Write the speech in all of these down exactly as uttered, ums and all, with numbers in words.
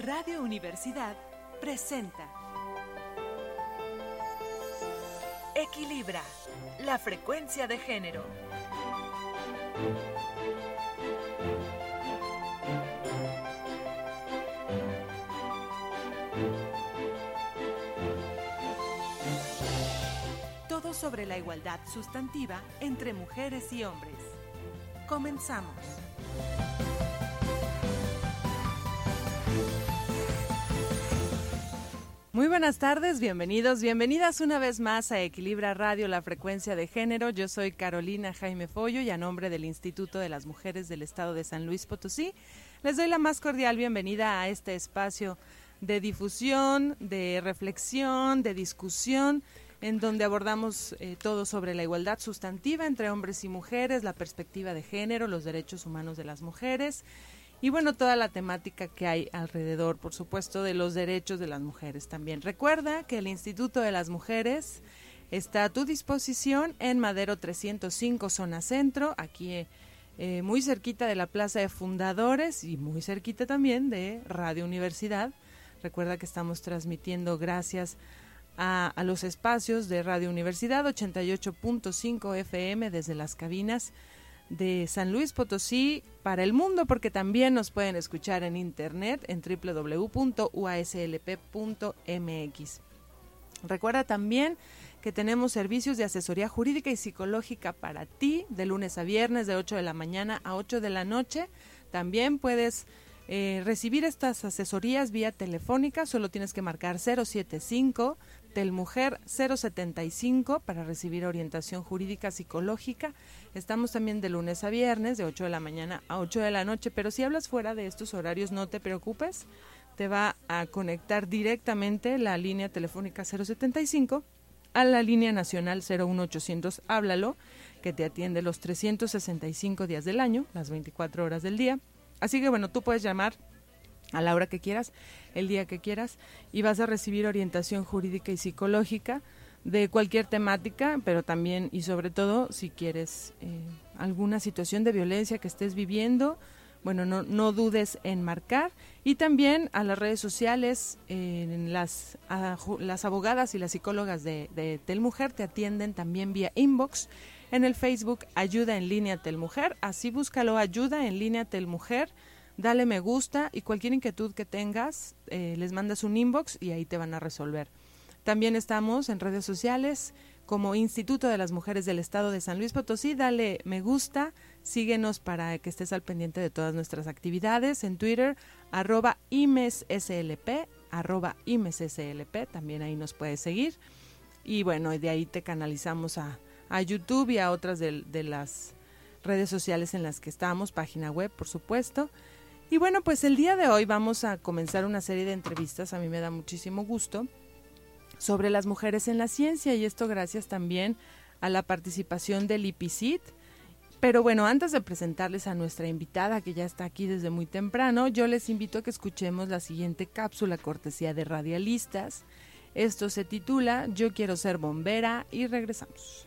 Radio Universidad presenta Equilibra, la frecuencia de género. Todo sobre la igualdad sustantiva entre mujeres y hombres. Comenzamos. Muy buenas tardes, bienvenidos, bienvenidas una vez más a Equilibra Radio, la frecuencia de género. Yo soy Carolina Jaime Follo y a nombre del Instituto de las Mujeres del Estado de San Luis Potosí, les doy la más cordial bienvenida a este espacio de difusión, de reflexión, de discusión, en donde abordamos eh, todo sobre la igualdad sustantiva entre hombres y mujeres, la perspectiva de género, los derechos humanos de las mujeres y bueno, toda la temática que hay alrededor, por supuesto, de los derechos de las mujeres también. Recuerda que el Instituto de las Mujeres está a tu disposición en Madero trescientos cinco, zona centro, aquí eh, muy cerquita de la Plaza de Fundadores y muy cerquita también de Radio Universidad. Recuerda que estamos transmitiendo gracias a, a los espacios de Radio Universidad ochenta y ocho punto cinco F M desde las cabinas de San Luis Potosí para el mundo, porque también nos pueden escuchar en internet en doble u doble u doble u punto u a s l p punto m x. Recuerda también que tenemos servicios de asesoría jurídica y psicológica para ti de lunes a viernes de ocho de la mañana a ocho de la noche. También puedes eh, recibir estas asesorías vía telefónica, solo tienes que marcar cero setenta y cinco Telmujer cero setenta y cinco para recibir orientación jurídica psicológica. Estamos también de lunes a viernes de ocho de la mañana a ocho de la noche, pero si hablas fuera de estos horarios no te preocupes, te va a conectar directamente la línea telefónica cero setenta y cinco a la línea nacional cero uno ochocientos Háblalo, que te atiende los trescientos sesenta y cinco días del año, las veinticuatro horas del día. Así que bueno, tú puedes llamar a la hora que quieras, el día que quieras, y vas a recibir orientación jurídica y psicológica de cualquier temática, pero también y sobre todo si quieres eh, alguna situación de violencia que estés viviendo, bueno, no, no dudes en marcar. Y también a las redes sociales, eh, en las, a, las abogadas y las psicólogas de, de Telmujer te atienden también vía inbox en el Facebook Ayuda en Línea Telmujer, así búscalo, Ayuda en Línea Telmujer. Dale me gusta y cualquier inquietud que tengas, eh, les mandas un inbox y ahí te van a resolver. También estamos en redes sociales como Instituto de las Mujeres del Estado de San Luis Potosí. Dale me gusta, síguenos para que estés al pendiente de todas nuestras actividades. En Twitter, arroba IMESSLP, arroba IMESSLP, también ahí nos puedes seguir. Y bueno, de ahí te canalizamos a, a YouTube y a otras de, de las redes sociales en las que estamos, página web, por supuesto. Y bueno, pues el día de hoy vamos a comenzar una serie de entrevistas, a mí me da muchísimo gusto, sobre las mujeres en la ciencia, y esto gracias también a la participación del I P I C I T. Pero bueno, antes de presentarles a nuestra invitada, que ya está aquí desde muy temprano, yo les invito a que escuchemos la siguiente cápsula cortesía de Radialistas. Esto se titula Yo quiero ser bombera, y regresamos.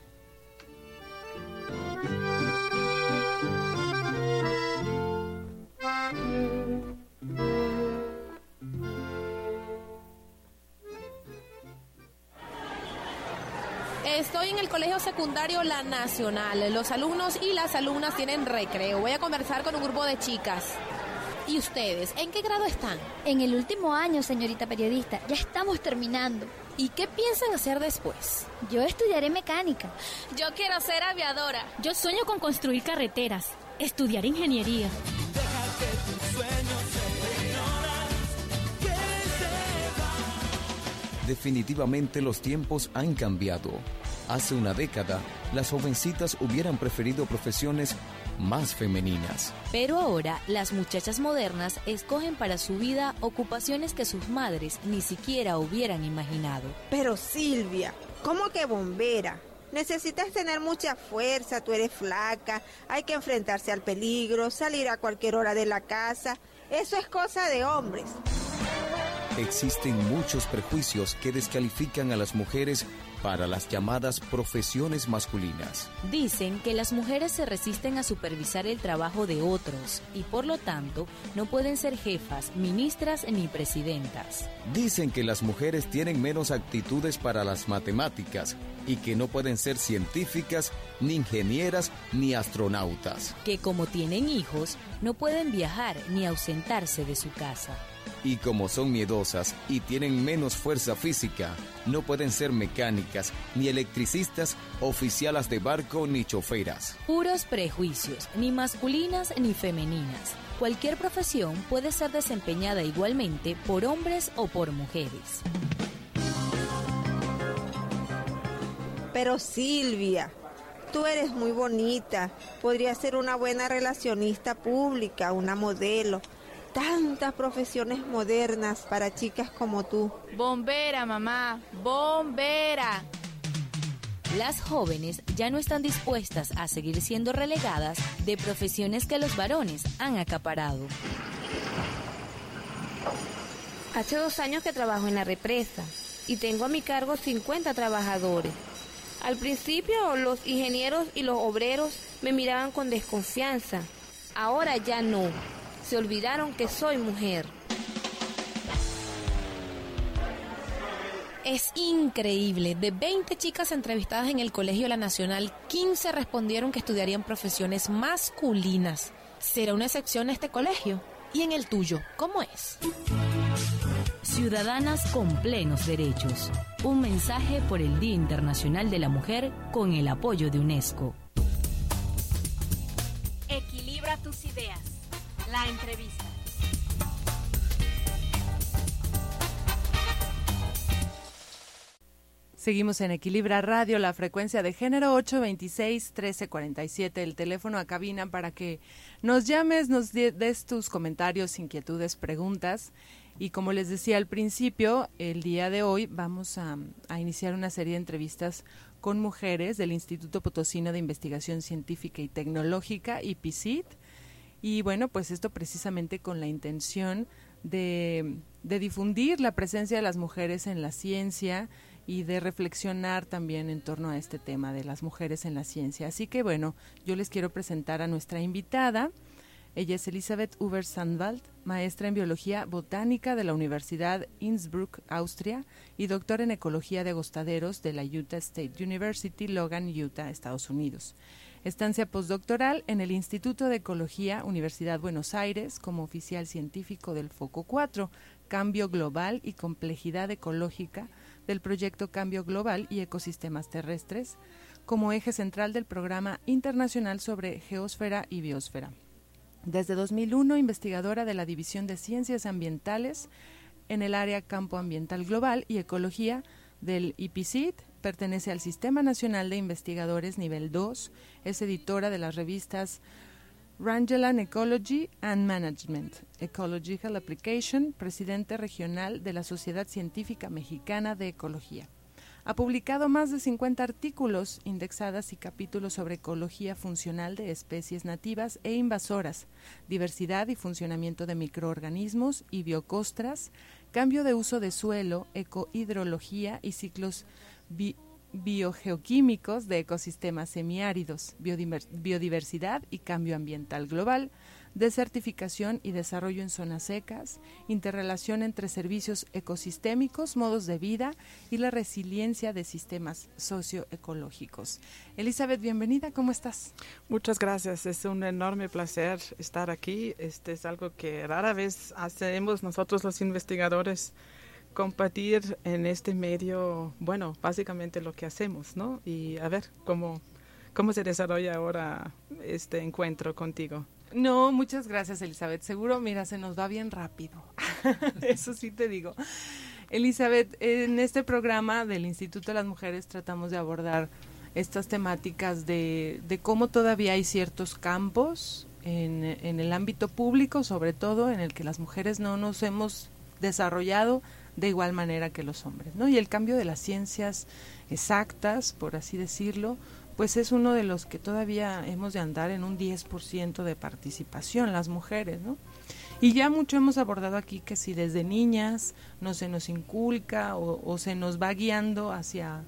Estoy en el colegio secundario La Nacional. Los alumnos y las alumnas tienen recreo. Voy a conversar con un grupo de chicas. ¿Y ustedes? ¿En qué grado están? En el último año, señorita periodista. Ya estamos terminando. ¿Y qué piensan hacer después? Yo estudiaré mecánica. Yo quiero ser aviadora. Yo sueño con construir carreteras. Estudiar ingeniería. Deja que tus sueños se ignoran, que se van. Definitivamente los tiempos han cambiado. Hace una década, las jovencitas hubieran preferido profesiones más femeninas. Pero ahora, las muchachas modernas escogen para su vida ocupaciones que sus madres ni siquiera hubieran imaginado. Pero Silvia, ¿cómo que bombera? Necesitas tener mucha fuerza, tú eres flaca, hay que enfrentarse al peligro, salir a cualquier hora de la casa. Eso es cosa de hombres. Existen muchos prejuicios que descalifican a las mujeres para las llamadas profesiones masculinas. Dicen que las mujeres se resisten a supervisar el trabajo de otros y por lo tanto no pueden ser jefas, ministras ni presidentas. Dicen que las mujeres tienen menos actitudes para las matemáticas y que no pueden ser científicas, ni ingenieras, ni astronautas. Que como tienen hijos, no pueden viajar ni ausentarse de su casa. Y como son miedosas y tienen menos fuerza física, no pueden ser mecánicas, ni electricistas, oficialas de barco, ni choferas. Puros prejuicios, ni masculinas ni femeninas. Cualquier profesión puede ser desempeñada igualmente por hombres o por mujeres. Pero Silvia, tú eres muy bonita, podrías ser una buena relacionista pública, una modelo. Tantas profesiones modernas para chicas como tú. Bombera, mamá, bombera. Las jóvenes ya no están dispuestas a seguir siendo relegadas de profesiones que los varones han acaparado. Hace dos años que trabajo en la represa y tengo a mi cargo cincuenta trabajadores. Al principio los ingenieros y los obreros me miraban con desconfianza. Ahora ya no. Se olvidaron que soy mujer. Es increíble. De veinte chicas entrevistadas en el Colegio La Nacional, quince respondieron que estudiarían profesiones masculinas. ¿Será una excepción este colegio? ¿Y en el tuyo, cómo es? Ciudadanas con plenos derechos. Un mensaje por el Día Internacional de la Mujer con el apoyo de UNESCO. Equilibra tus ideas. La entrevista. Seguimos en Equilibra Radio, la frecuencia de género ocho veintiséis, trece cuarenta y siete, el teléfono a cabina para que nos llames, nos des tus comentarios, inquietudes, preguntas. Y como les decía al principio, el día de hoy vamos a, a iniciar una serie de entrevistas con mujeres del Instituto Potosino de Investigación Científica y Tecnológica, I P C I T. Y bueno, pues esto precisamente con la intención de, de difundir la presencia de las mujeres en la ciencia y de reflexionar también en torno a este tema de las mujeres en la ciencia. Así que bueno, yo les quiero presentar a nuestra invitada. Ella es Elisabeth Huber-Sandwald, maestra en Biología Botánica de la Universidad Innsbruck, Austria, y doctora en Ecología de Agostaderos de la Utah State University, Logan, Utah, Estados Unidos. Estancia postdoctoral en el Instituto de Ecología, Universidad Buenos Aires, como oficial científico del Foco cuatro, Cambio Global y Complejidad Ecológica, del proyecto Cambio Global y Ecosistemas Terrestres, como eje central del Programa Internacional sobre Geosfera y Biosfera. Desde dos mil uno, investigadora de la División de Ciencias Ambientales en el área Campo Ambiental Global y Ecología del I P C I T, pertenece al Sistema Nacional de Investigadores Nivel dos, es editora de las revistas Rangeland Ecology and Management, Ecological Application, presidente regional de la Sociedad Científica Mexicana de Ecología. Ha publicado más de cincuenta artículos, indexadas y capítulos sobre ecología funcional de especies nativas e invasoras, diversidad y funcionamiento de microorganismos y biocostras, cambio de uso de suelo, ecohidrología y ciclos bi- biogeoquímicos de ecosistemas semiáridos, biodiver- biodiversidad y cambio ambiental global, desertificación y desarrollo en zonas secas, interrelación entre servicios ecosistémicos, modos de vida y la resiliencia de sistemas socioecológicos. Elisabeth, bienvenida, ¿cómo estás? Muchas gracias, es un enorme placer estar aquí. Este es algo que rara vez hacemos nosotros los investigadores, compartir en este medio, bueno, básicamente lo que hacemos, ¿no? Y a ver cómo, cómo se desarrolla ahora este encuentro contigo. No, muchas gracias, Elisabeth. Seguro, mira, se nos va bien rápido. Eso sí te digo. Elisabeth, en este programa del Instituto de las Mujeres tratamos de abordar estas temáticas de, de cómo todavía hay ciertos campos en, en el ámbito público, sobre todo, en el que las mujeres no nos hemos desarrollado de igual manera que los hombres, ¿no? Y el cambio de las ciencias exactas, por así decirlo, pues es uno de los que todavía hemos de andar en un diez por ciento de participación, las mujeres, ¿no? Y ya mucho hemos abordado aquí que si desde niñas no se nos inculca o, o se nos va guiando hacia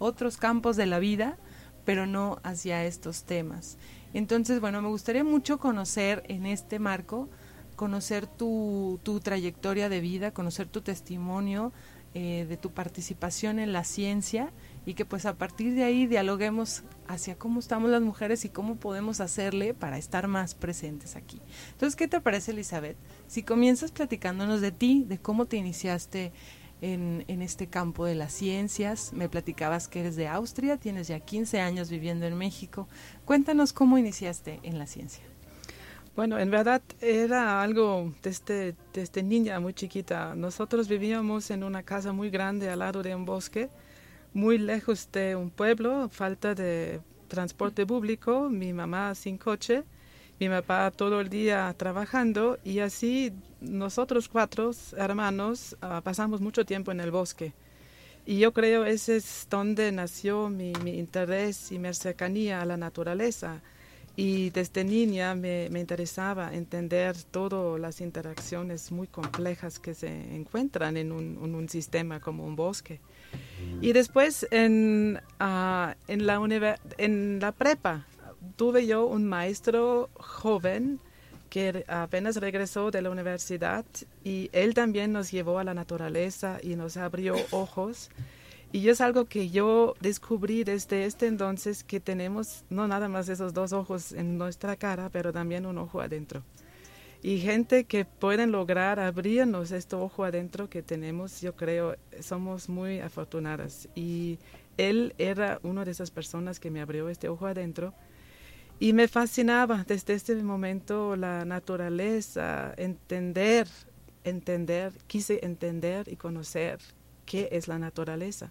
otros campos de la vida, pero no hacia estos temas. Entonces, bueno, me gustaría mucho conocer en este marco, conocer tu, tu trayectoria de vida, conocer tu testimonio eh, de tu participación en la ciencia, y que pues a partir de ahí dialoguemos hacia cómo estamos las mujeres y cómo podemos hacerle para estar más presentes aquí. Entonces, ¿qué te parece, Elizabeth? Si comienzas platicándonos de ti, de cómo te iniciaste en, en este campo de las ciencias. Me platicabas que eres de Austria, tienes ya quince años viviendo en México. Cuéntanos cómo iniciaste en la ciencia. Bueno, en verdad era algo desde, desde niña, muy chiquita. Nosotros vivíamos en una casa muy grande al lado de un bosque, muy lejos de un pueblo, falta de transporte público, mi mamá sin coche, mi papá todo el día trabajando, y así nosotros cuatro hermanos uh, pasamos mucho tiempo en el bosque. Y yo creo ese es donde nació mi, mi interés y mi cercanía a la naturaleza. Y desde niña me, me interesaba entender todas las interacciones muy complejas que se encuentran en un, en un sistema como un bosque. Y después en, uh, en, la univer- en la prepa tuve yo un maestro joven que apenas regresó de la universidad, y él también nos llevó a la naturaleza y nos abrió ojos. Y es algo que yo descubrí desde este entonces, que tenemos no nada más esos dos ojos en nuestra cara, pero también un ojo adentro. Y gente que pueden lograr abrirnos este ojo adentro que tenemos, yo creo, somos muy afortunadas. Y él era una de esas personas que me abrió este ojo adentro. Y me fascinaba desde este momento la naturaleza, entender, entender, quise entender y conocer qué es la naturaleza.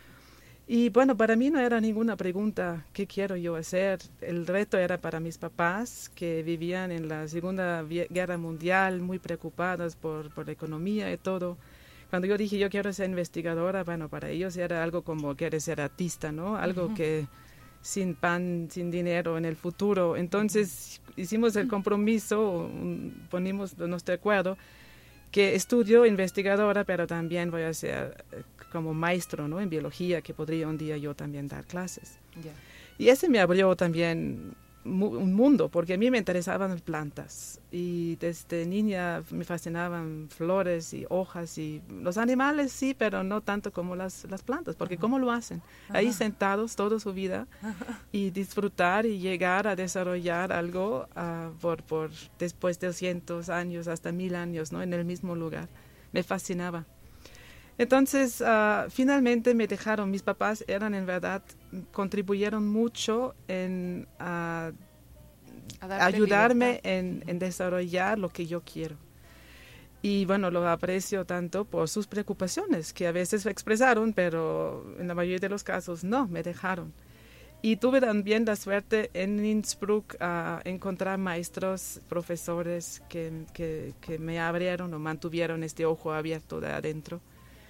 Y bueno, para mí no era ninguna pregunta, ¿qué quiero yo hacer? El reto era para mis papás, que vivían en la Segunda Guerra Mundial, muy preocupados por, por la economía y todo. Cuando yo dije, yo quiero ser investigadora, bueno, para ellos era algo como, quieres ser artista, ¿no? Algo uh-huh. que sin pan, sin dinero en el futuro. Entonces uh-huh. hicimos el compromiso, un, ponimos nuestro acuerdo, que estudio investigadora, pero también voy a ser como maestro, ¿no? En biología, que podría un día yo también dar clases. Yeah. Y ese me abrió también mu- un mundo, porque a mí me interesaban las plantas. Y desde niña me fascinaban flores y hojas y los animales, sí, pero no tanto como las, las plantas, porque uh-huh. ¿cómo lo hacen? Uh-huh. Ahí sentados toda su vida uh-huh. y disfrutar y llegar a desarrollar algo uh, por, por después de doscientos años, hasta mil años, ¿no? En el mismo lugar. Me fascinaba. Entonces, uh, finalmente me dejaron. Mis papás eran, en verdad, contribuyeron mucho en uh, ayudarme en, en desarrollar lo que yo quiero. Y bueno, lo aprecio tanto por sus preocupaciones, que a veces expresaron, pero en la mayoría de los casos no, me dejaron. Y tuve también la suerte en Innsbruck a uh, encontrar maestros, profesores que, que, que me abrieron o mantuvieron este ojo abierto de adentro.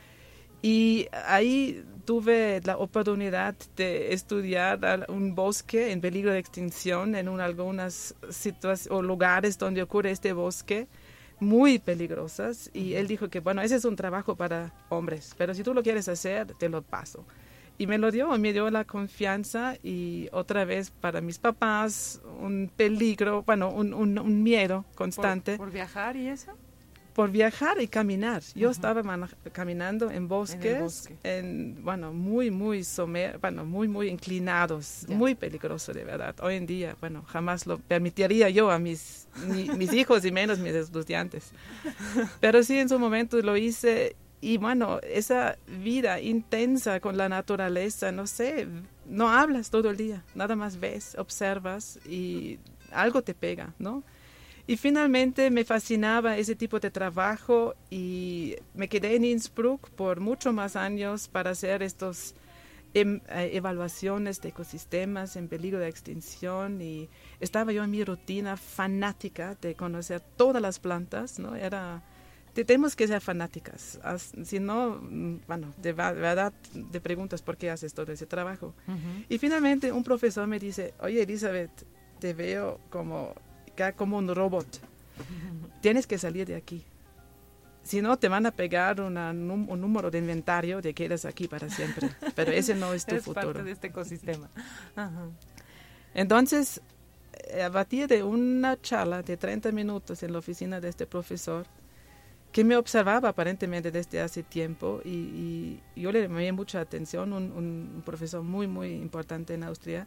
Y ahí tuve la oportunidad de estudiar un bosque en peligro de extinción en un, algunas situaciones o lugares donde ocurre este bosque muy peligrosas. Y él dijo que, bueno, ese es un trabajo para hombres, pero si tú lo quieres hacer, te lo paso. Y me lo dio, me dio la confianza, y otra vez para mis papás un peligro, bueno, un, un, un miedo constante. ¿Por, por viajar y eso? Por viajar y caminar. Yo uh-huh. estaba manaj- caminando en bosques, en, bosque. en bueno, muy, muy somer, bueno, muy, muy inclinados, yeah. muy peligroso de verdad. Hoy en día, bueno, jamás lo permitiría yo a mis, mi, mis hijos y menos mis estudiantes. Pero sí, en su momento lo hice, y bueno, esa vida intensa con la naturaleza, no sé, no hablas todo el día, nada más ves, observas y algo te pega, ¿no? Y finalmente me fascinaba ese tipo de trabajo, y me quedé en Innsbruck por muchos más años para hacer estas em, eh, evaluaciones de ecosistemas en peligro de extinción, y estaba yo en mi rutina fanática de conocer todas las plantas, ¿no? Era, te, tenemos que ser fanáticas, as, si no, bueno, de, de verdad te preguntas por qué haces todo ese trabajo. Uh-huh. Y finalmente un profesor me dice, oye, Elizabeth, te veo como... como un robot, tienes que salir de aquí. si no te van a pegar una, un número de inventario de que eres aquí para siempre, pero ese no es tu eres futuro. Parte de este ecosistema. Ajá. Entonces, a partir de una charla de treinta minutos en la oficina de este profesor, que me observaba aparentemente desde hace tiempo, y, y yo le llamé mucha atención, un, un profesor muy, muy importante en Austria,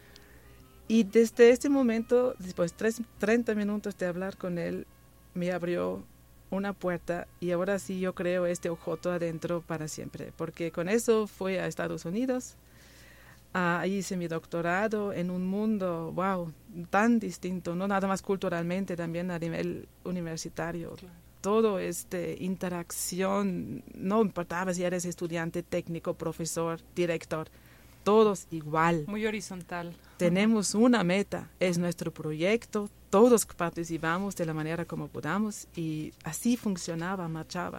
y desde este momento, después de treinta minutos de hablar con él, me abrió una puerta, y ahora sí yo creo este ojoto adentro para siempre, porque con eso fui a Estados Unidos. Uh, ahí hice mi doctorado en un mundo, wow, tan distinto, no nada más culturalmente, también a nivel universitario. Claro. Todo este interacción, no importaba si eres estudiante, técnico, profesor, director, todos igual. Muy horizontal. Tenemos una meta, es nuestro proyecto, todos participamos de la manera como podamos, y así funcionaba, marchaba.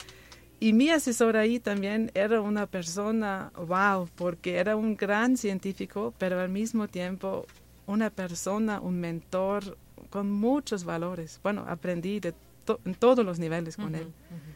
Y mi asesor ahí también era una persona, wow, porque era un gran científico, pero al mismo tiempo una persona, un mentor con muchos valores. Bueno, aprendí de to- en todos los niveles con uh-huh, él. Uh-huh.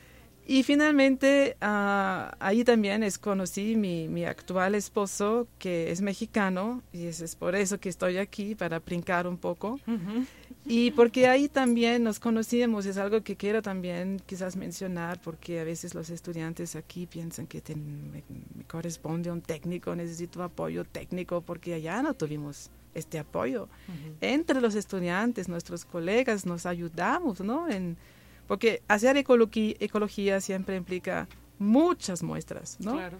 Y finalmente uh, ahí también es, conocí mi, mi actual esposo, que es mexicano, y es, es por eso que estoy aquí, para brincar un poco. Uh-huh. Y porque ahí también nos conocíamos, es algo que quiero también quizás mencionar, porque a veces los estudiantes aquí piensan que ten, me, me corresponde un técnico, necesito apoyo técnico, porque allá no tuvimos este apoyo. Uh-huh. Entre los estudiantes, nuestros colegas, nos ayudamos, ¿no? En, porque hacer ecología, ecología siempre implica muchas muestras, ¿no? Claro.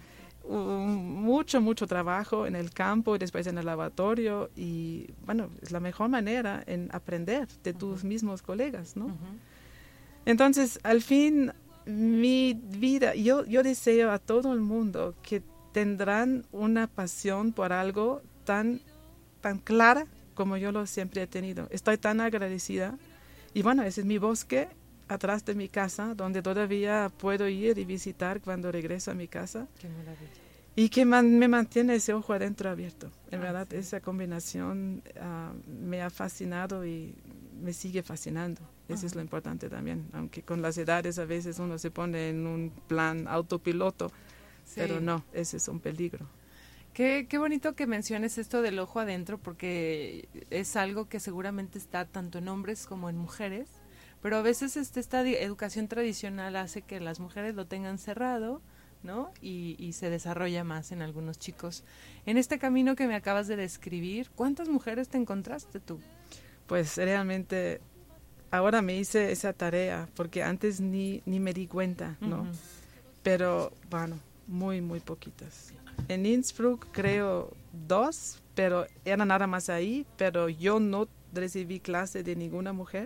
Um, mucho, mucho trabajo en el campo y después en el laboratorio, y bueno, es la mejor manera en aprender de tus uh-huh. mismos colegas, ¿no? Uh-huh. Entonces, al fin, mi vida, yo, yo deseo a todo el mundo que tendrán una pasión por algo tan, tan clara como yo lo siempre he tenido. Estoy tan agradecida, y bueno, ese es mi bosque atrás de mi casa, donde todavía puedo ir y visitar cuando regreso a mi casa. Qué maravilla. Y que man, me mantiene ese ojo adentro abierto. En ah, verdad, sí. Esa combinación uh, me ha fascinado y me sigue fascinando. Eso Ajá. es lo importante también. Aunque con las edades a veces uno se pone en un plan autopiloto, sí. pero no, ese es un peligro. Qué, qué bonito que menciones esto del ojo adentro, porque es algo que seguramente está tanto en hombres como en mujeres. Pero a veces este, esta educación tradicional hace que las mujeres lo tengan cerrado, ¿no? Y, y se desarrolla más en algunos chicos. En este camino que me acabas de describir, ¿cuántas mujeres te encontraste tú? Pues realmente ahora me hice esa tarea, porque antes ni, ni me di cuenta, ¿no? Uh-huh. Pero bueno, muy, muy poquitas. En Innsbruck creo dos, pero eran nada más ahí, pero yo no recibí clase de ninguna mujer.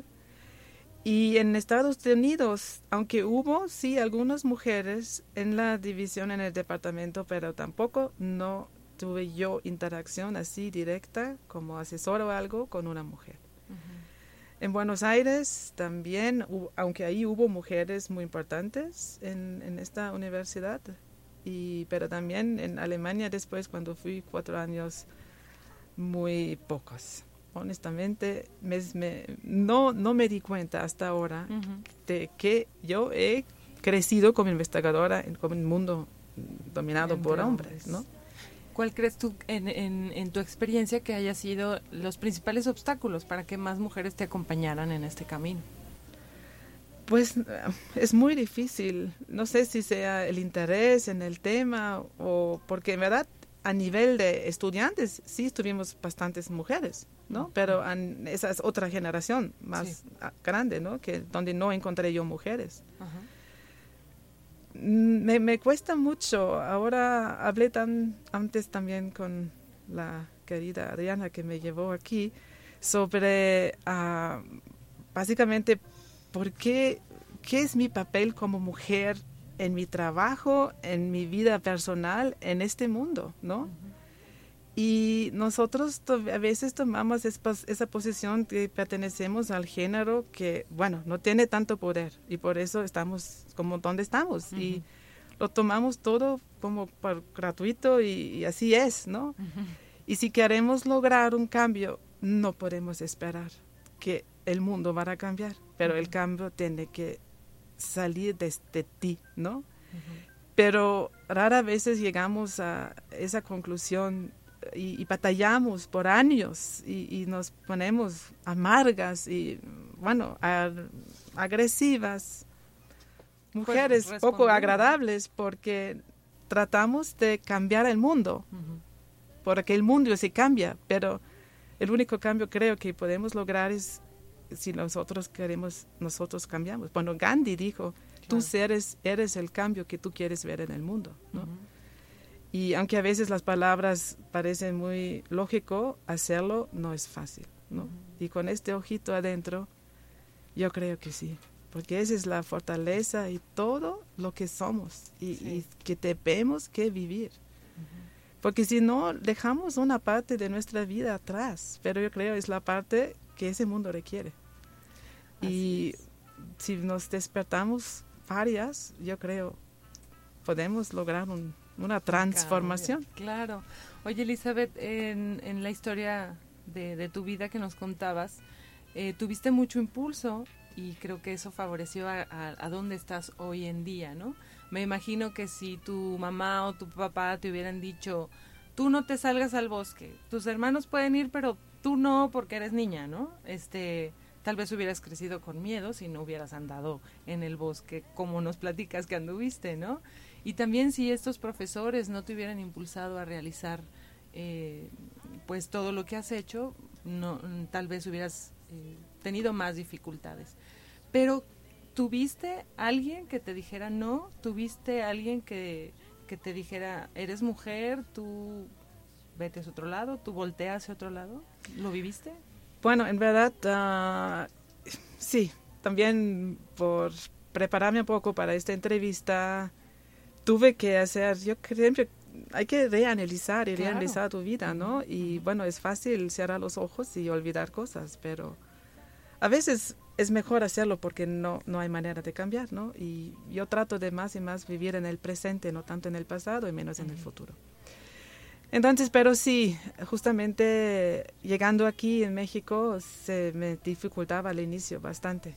Y en Estados Unidos, aunque hubo, sí, algunas mujeres en la división, en el departamento, pero tampoco no tuve yo interacción así directa como asesora o algo con una mujer. Uh-huh. En Buenos Aires también, aunque ahí hubo mujeres muy importantes en, en esta universidad, y, pero también en Alemania después, cuando fui cuatro años, muy pocos. Honestamente, me, me, no, no me di cuenta hasta ahora uh-huh. de que yo he crecido como investigadora en como un mundo dominado Entre por hombres, ¿no? ¿Cuál crees tú, en, en, en tu experiencia, que haya sido los principales obstáculos para que más mujeres te acompañaran en este camino? Pues es muy difícil. No sé si sea el interés en el tema, o porque en verdad a nivel de estudiantes sí tuvimos bastantes mujeres, ¿no? Pero an, esa es otra generación más sí. grande, ¿no? Que donde no encontré yo mujeres. Uh-huh. Me, me cuesta mucho. Ahora hablé tan antes también con la querida Adriana, que me llevó aquí, sobre uh, básicamente por qué, qué es mi papel como mujer en mi trabajo, en mi vida personal, en este mundo, ¿no? Uh-huh. Y nosotros to- a veces tomamos espa- esa posición que pertenecemos al género que, bueno, no tiene tanto poder, y por eso estamos como donde estamos. Uh-huh. Y lo tomamos todo como por gratuito, y, y así es, ¿no? Uh-huh. Y si queremos lograr un cambio, no podemos esperar que el mundo va a cambiar, pero uh-huh. el cambio tiene que salir desde ti, ¿no? Uh-huh. Pero rara veces llegamos a esa conclusión y, y batallamos por años y, y nos ponemos amargas y, bueno, a, agresivas, mujeres pues, poco agradables porque tratamos de cambiar el mundo, uh-huh. porque el mundo se cambia, pero el único cambio creo que podemos lograr es si nosotros queremos, nosotros cambiamos. Bueno, Gandhi dijo, claro. tú eres, eres el cambio que tú quieres ver en el mundo, ¿no? Uh-huh. Y aunque a veces las palabras parecen muy lógico, hacerlo no es fácil, ¿no? Uh-huh. Y con este ojito adentro, yo creo que sí, porque esa es la fortaleza y todo lo que somos y, sí. y que tenemos que vivir. Uh-huh. Porque si no, dejamos una parte de nuestra vida atrás, pero yo creo que es la parte que ese mundo requiere. Así y es. Si nos despertamos varias, yo creo, podemos lograr un, una transformación. Cambio, claro. Oye, Elizabeth, en, en la historia de, de tu vida que nos contabas, eh, tuviste mucho impulso y creo que eso favoreció a, a, a dónde estás hoy en día, ¿no? Me imagino que si tu mamá o tu papá te hubieran dicho, tú no te salgas al bosque, tus hermanos pueden ir, pero tú no porque eres niña, ¿no? Este, tal vez hubieras crecido con miedo si no hubieras andado en el bosque como nos platicas que anduviste, ¿no? Y también si estos profesores no te hubieran impulsado a realizar eh, pues todo lo que has hecho, no, tal vez hubieras eh, tenido más dificultades. Pero ¿tuviste alguien que te dijera no? ¿Tuviste alguien que, que te dijera, eres mujer, tú vete hacia otro lado, tú volteas hacia otro lado? ¿Lo viviste? Bueno, en verdad, uh, sí. También por prepararme un poco para esta entrevista, tuve que hacer, yo siempre, hay que reanalizar y claro. reanalizar tu vida, ¿no? Y bueno, es fácil cerrar los ojos y olvidar cosas, pero a veces es mejor hacerlo porque no, no hay manera de cambiar, ¿no? Y yo trato de más y más vivir en el presente, no tanto en el pasado y menos en el futuro. Entonces, pero sí, justamente llegando aquí en México se me dificultaba al inicio bastante.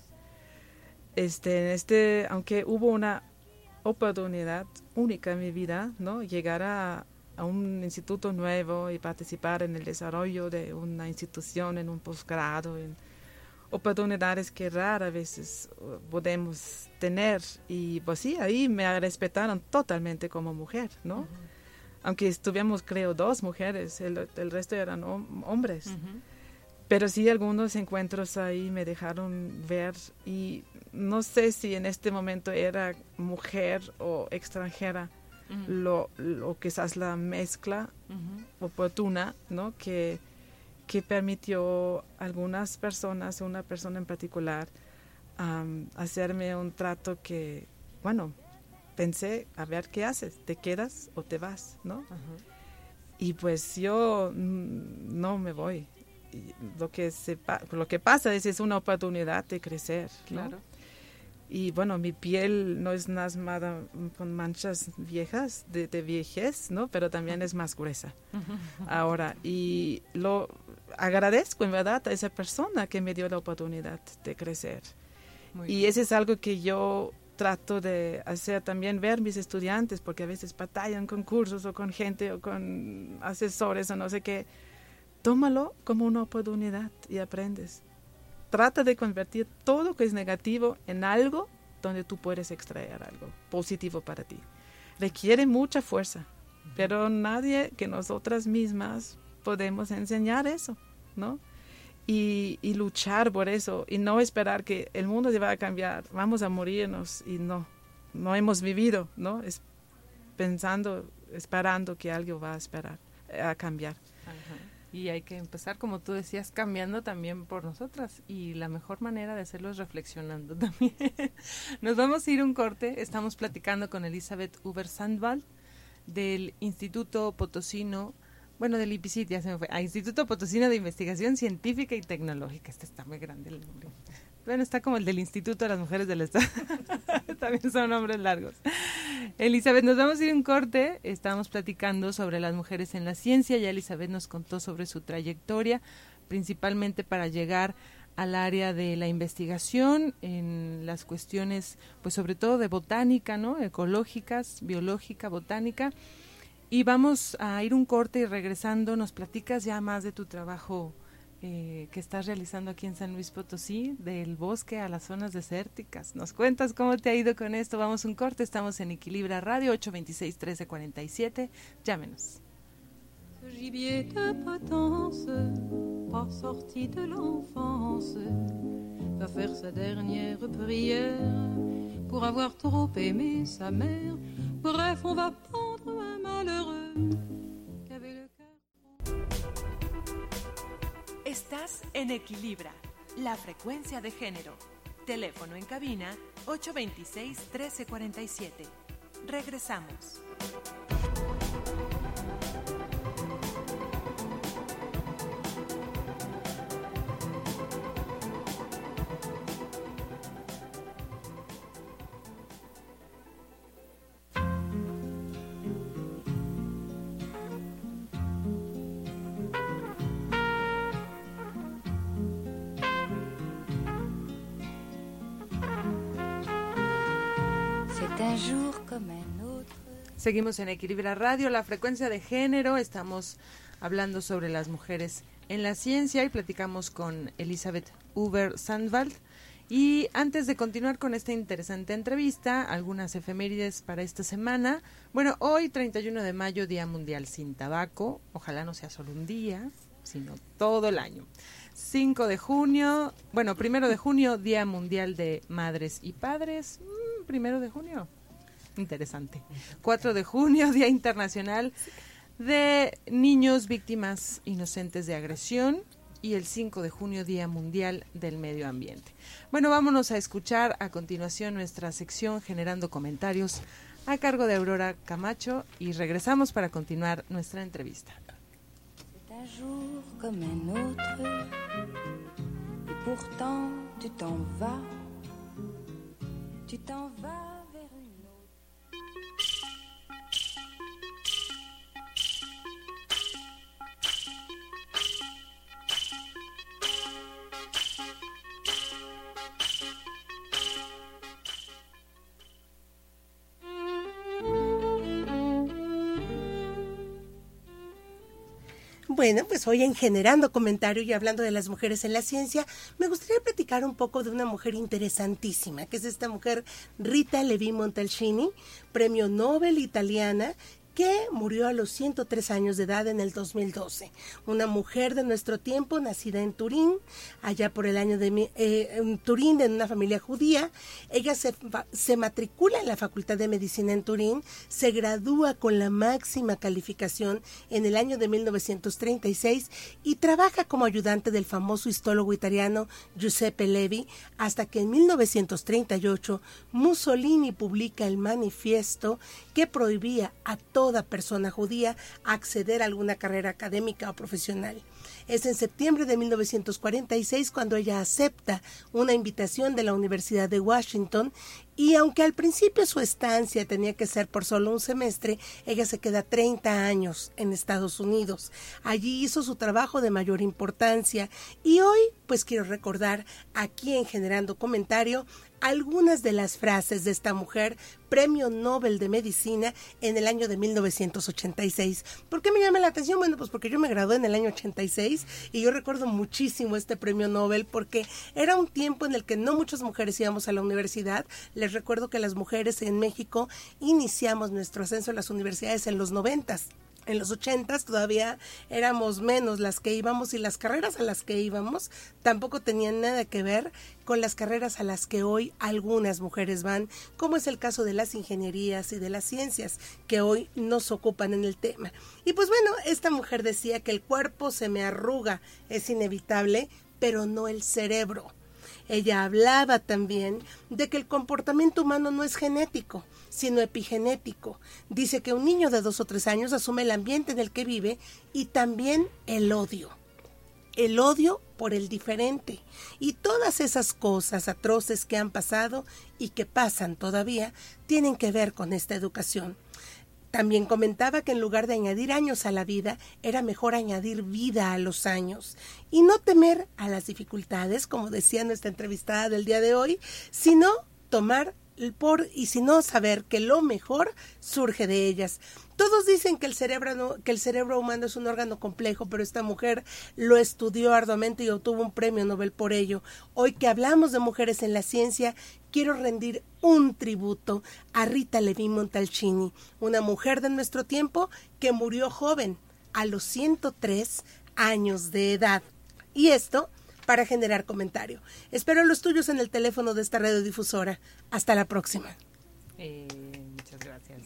Este, este, aunque hubo una oportunidad única en mi vida, ¿no? Llegar a, a un instituto nuevo y participar en el desarrollo de una institución, en un posgrado, en oportunidades que raras veces podemos tener. Y pues sí, ahí me respetaron totalmente como mujer, ¿no? Uh-huh. Aunque estuvimos, creo, dos mujeres, el, el resto eran hom- hombres. Uh-huh. Pero sí, algunos encuentros ahí me dejaron ver y no sé si en este momento era mujer o extranjera, uh-huh. lo, lo quizás la mezcla uh-huh. oportuna, ¿no? Que, que permitió a algunas personas, una persona en particular, um, hacerme un trato que, bueno, pensé, a ver qué haces, te quedas o te vas, ¿no? Uh-huh. Y pues yo mm, no me voy. Y lo que se lo que pasa es es una oportunidad de crecer, ¿no? Claro. Y bueno, mi piel no es nada con manchas viejas de, de viejez, ¿no? Pero también es más gruesa ahora. Y lo agradezco en verdad a esa persona que me dio la oportunidad de crecer. Muy y bien. Eso es algo que yo trato de hacer también, ver mis estudiantes, porque a veces batallan con cursos o con gente o con asesores o no sé qué. Tómalo como una oportunidad y aprendes. Trata de convertir todo que es negativo en algo donde tú puedes extraer algo positivo para ti. Requiere mucha fuerza, uh-huh. pero nadie que nosotras mismas podemos enseñar eso, ¿no? Y, y luchar por eso y no esperar que el mundo se va a cambiar, vamos a morirnos y no, no hemos vivido, ¿no? Es pensando, esperando que algo va a esperar, a cambiar. Uh-huh. Y hay que empezar, como tú decías, cambiando también por nosotras. Y la mejor manera de hacerlo es reflexionando también. Nos vamos a ir un corte. Estamos platicando con Elizabeth Huber-Sandvald del Instituto Potosino, bueno, del I P I C I T, ya se me fue, a Instituto Potosino de Investigación Científica y Tecnológica. Este está muy grande el nombre. Bueno, está como el del Instituto de las Mujeres del Estado. También son nombres largos. Elizabeth, nos vamos a ir un corte. Estábamos platicando sobre las mujeres en la ciencia. Ya Elizabeth nos contó sobre su trayectoria, principalmente para llegar al área de la investigación en las cuestiones, pues sobre todo de botánica, ¿no? Ecológicas, biológica, botánica. Y vamos a ir un corte y regresando nos platicas ya más de tu trabajo eh, que estás realizando aquí en San Luis Potosí, del bosque a las zonas desérticas. Nos cuentas cómo te ha ido con esto. Vamos un corte, estamos en Equilibra Radio, ocho veintiséis, trece cuarenta y siete. Llámenos. Ce gibier de potence, pas sorti de l'enfance, va faire sa dernière prière pour avoir trop aimé sa mère. Bref, on va pendre un malheureux qui avait le cœur. Estás en Equilibra, la frecuencia de género. Teléfono en cabina ocho veintiséis, trece cuarenta y siete. Regresamos. Seguimos en Equilibra Radio, la frecuencia de género. Estamos hablando sobre las mujeres en la ciencia y platicamos con Elizabeth Huber-Sandwald. Y antes de continuar con esta interesante entrevista, algunas efemérides para esta semana. Bueno, hoy, treinta y uno de mayo, Día Mundial sin Tabaco. Ojalá no sea solo un día, sino todo el año. cinco de junio, bueno, primero de junio, Día Mundial de Madres y Padres. Mm, primero de junio. Interesante. cuatro de junio, Día Internacional de Niños Víctimas Inocentes de Agresión. Y el cinco de junio, Día Mundial del Medio Ambiente. Bueno, vámonos a escuchar a continuación nuestra sección Generando Comentarios a cargo de Aurora Camacho y regresamos para continuar nuestra entrevista. C'est un jour comme un autre, et pourtant tu t'en vas, tu t'en vas vers une autre. Bueno, pues hoy en Generando Comentario y hablando de las mujeres en la ciencia, me gustaría platicar un poco de una mujer interesantísima, que es esta mujer Rita Levi-Montalcini, premio Nobel italiana, que murió a los ciento tres años de edad en el dos mil doce. Una mujer de nuestro tiempo, nacida en Turín, allá por el año de eh, en Turín, en una familia judía. Ella se, se matricula en la Facultad de Medicina en Turín, se gradúa con la máxima calificación en el año de mil novecientos treinta y seis y trabaja como ayudante del famoso histólogo italiano Giuseppe Levi, hasta que en mil novecientos treinta y ocho Mussolini publica el manifiesto que prohibía a toda toda persona judía acceder a alguna carrera académica o profesional. Es en septiembre de mil novecientos cuarenta y seis cuando ella acepta una invitación de la Universidad de Washington y aunque al principio su estancia tenía que ser por solo un semestre, ella se queda treinta años en Estados Unidos. Allí hizo su trabajo de mayor importancia y hoy pues quiero recordar aquí en Generando Comentario algunas de las frases de esta mujer, premio Nobel de Medicina en el año de mil novecientos ochenta y seis. ¿Por qué me llama la atención? Bueno, pues porque yo me gradué en el año ochenta y seis y yo recuerdo muchísimo este premio Nobel porque era un tiempo en el que no muchas mujeres íbamos a la universidad. Les recuerdo que las mujeres en México iniciamos nuestro ascenso a las universidades en los noventas. En los ochentas todavía éramos menos las que íbamos y las carreras a las que íbamos tampoco tenían nada que ver con las carreras a las que hoy algunas mujeres van, como es el caso de las ingenierías y de las ciencias, que hoy nos ocupan en el tema. Y pues bueno, esta mujer decía que el cuerpo se me arruga, es inevitable, pero no el cerebro. Ella hablaba también de que el comportamiento humano no es genético, sino epigenético. Dice que un niño de dos o tres años asume el ambiente en el que vive y también el odio. El odio por el diferente. Y todas esas cosas atroces que han pasado y que pasan todavía tienen que ver con esta educación. También comentaba que en lugar de añadir años a la vida, era mejor añadir vida a los años y no temer a las dificultades, como decía nuestra entrevistada del día de hoy, sino tomar por y sino saber que lo mejor surge de ellas. Todos dicen que el cerebro no, que el cerebro humano es un órgano complejo, pero esta mujer lo estudió arduamente y obtuvo un premio Nobel por ello. Hoy que hablamos de mujeres en la ciencia, quiero rendir un tributo a Rita Levi Montalcini, una mujer de nuestro tiempo que murió joven, a los ciento tres años de edad. Y esto para generar comentario. Espero los tuyos en el teléfono de esta radiodifusora. Hasta la próxima. Eh, muchas gracias.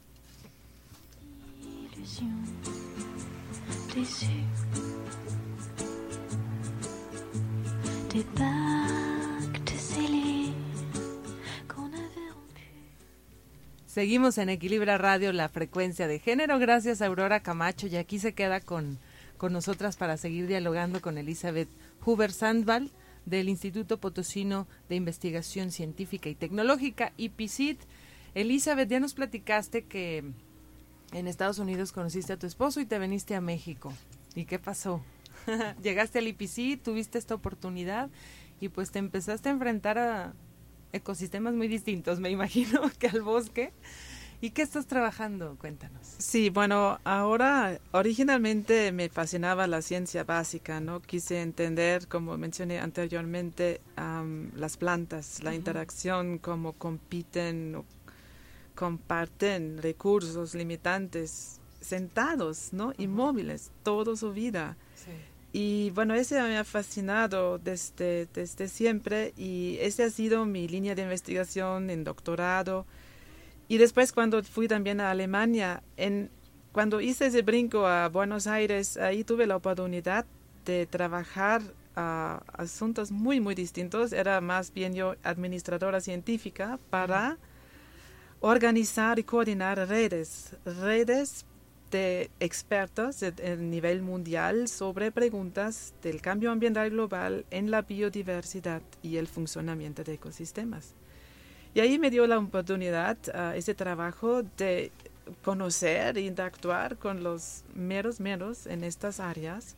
Seguimos en Equilibra Radio, la frecuencia de género. Gracias a Aurora Camacho, y aquí se queda con, con nosotras para seguir dialogando con Elizabeth Huber Sandvall del Instituto Potosino de Investigación Científica y Tecnológica, I P C I T. Elizabeth, ya nos platicaste que en Estados Unidos conociste a tu esposo y te viniste a México. ¿Y qué pasó? Llegaste al I P C I T, tuviste esta oportunidad y pues te empezaste a enfrentar a ecosistemas muy distintos, me imagino, que al bosque. ¿Y qué estás trabajando? Cuéntanos. Sí, bueno, ahora originalmente me fascinaba la ciencia básica, ¿no? Quise entender, como mencioné anteriormente, um, las plantas, la uh-huh. interacción, cómo compiten, comparten recursos limitantes, sentados, ¿no? Inmóviles, toda su vida. Sí. Y bueno, ese me ha fascinado desde, desde siempre y esa ha sido mi línea de investigación en doctorado. Y después cuando fui también a Alemania, en, cuando hice ese brinco a Buenos Aires, ahí tuve la oportunidad de trabajar a uh, asuntos muy, muy distintos. Era más bien yo administradora científica para organizar y coordinar redes, redes de expertos a nivel mundial sobre preguntas del cambio ambiental global en la biodiversidad y el funcionamiento de ecosistemas. Y ahí me dio la oportunidad, uh, ese trabajo, de conocer e interactuar con los meros meros en estas áreas,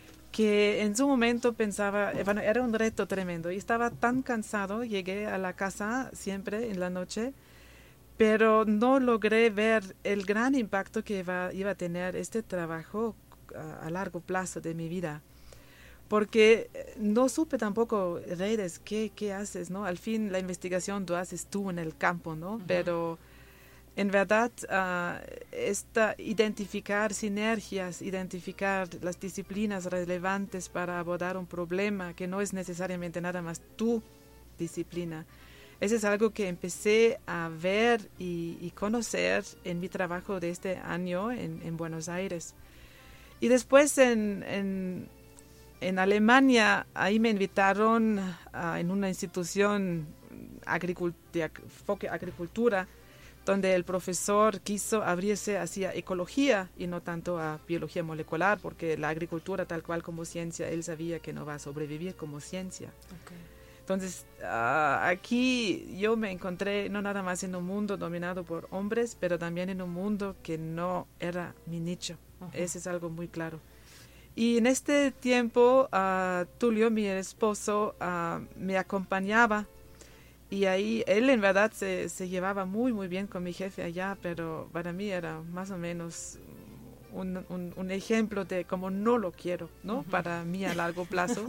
que en su momento pensaba, bueno, era un reto tremendo y estaba tan cansado, llegué a la casa siempre en la noche, pero no logré ver el gran impacto que iba, iba a tener este trabajo a, a largo plazo de mi vida. Porque no supe tampoco, redes, ¿qué, qué haces, no? Al fin la investigación tú haces tú en el campo, ¿no? Uh-huh. Pero en verdad, uh, esta, identificar sinergias, identificar las disciplinas relevantes para abordar un problema que no es necesariamente nada más tu disciplina. Eso es algo que empecé a ver y, y conocer en mi trabajo de este año en, en Buenos Aires. Y después en, en, en Alemania, ahí me invitaron uh, en una institución agricult- de agricultura, donde el profesor quiso abrirse hacia ecología y no tanto a biología molecular, porque la agricultura tal cual como ciencia, él sabía que no va a sobrevivir como ciencia. Okay. Entonces, uh, aquí yo me encontré no nada más en un mundo dominado por hombres, pero también en un mundo que no era mi nicho. Uh-huh. Ese es algo muy claro. Y en este tiempo, uh, Tulio, mi esposo, uh, me acompañaba. Y ahí él en verdad se, se llevaba muy, muy bien con mi jefe allá, pero para mí era más o menos un, un, un ejemplo de cómo no lo quiero, ¿no? Uh-huh. Para mí a largo plazo.